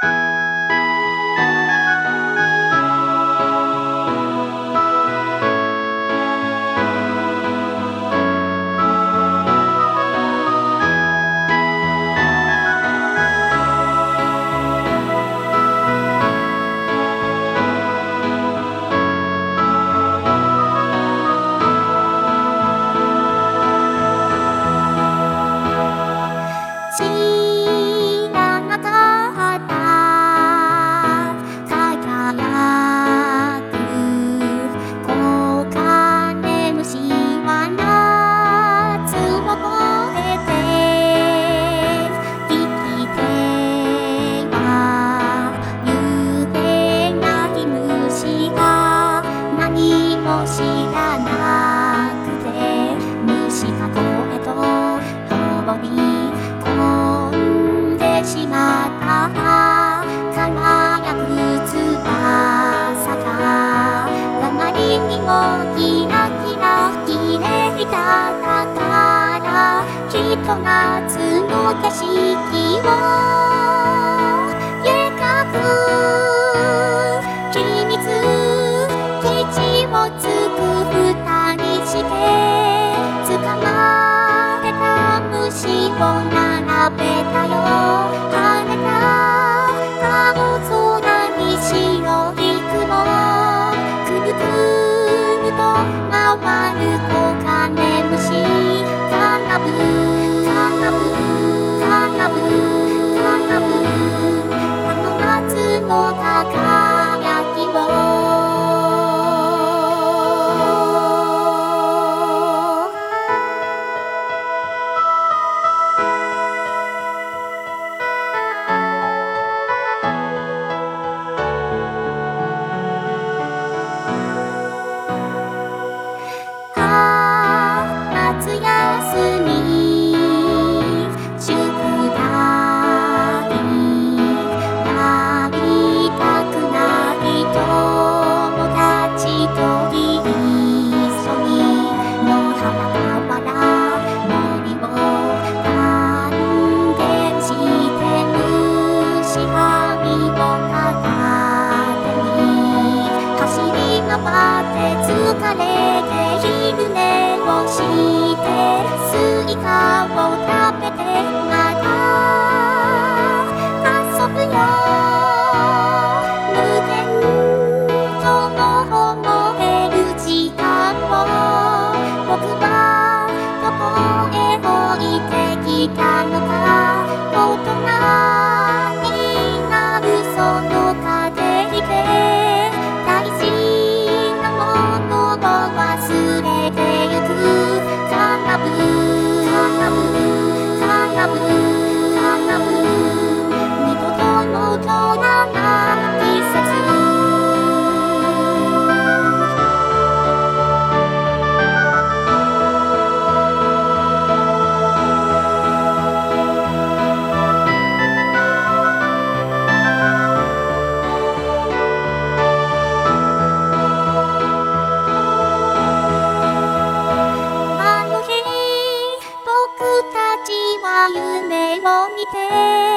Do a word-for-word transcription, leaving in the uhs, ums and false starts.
夏の景色を描く秘密基地をつく二人して捕まえた虫を並べたよ晴れた青空に白い雲くるくると回る黄金虫カナブあの夏の輝きをああ夏休み疲れて昼寝をしてスイカを食べてまた遊ぶよ無限とも思える時間を僕はどこへ置いてきたのか大人になるその過程で大事忘れてゆくカナブカナブカナブカナブ二度と戻らない季節夢を見て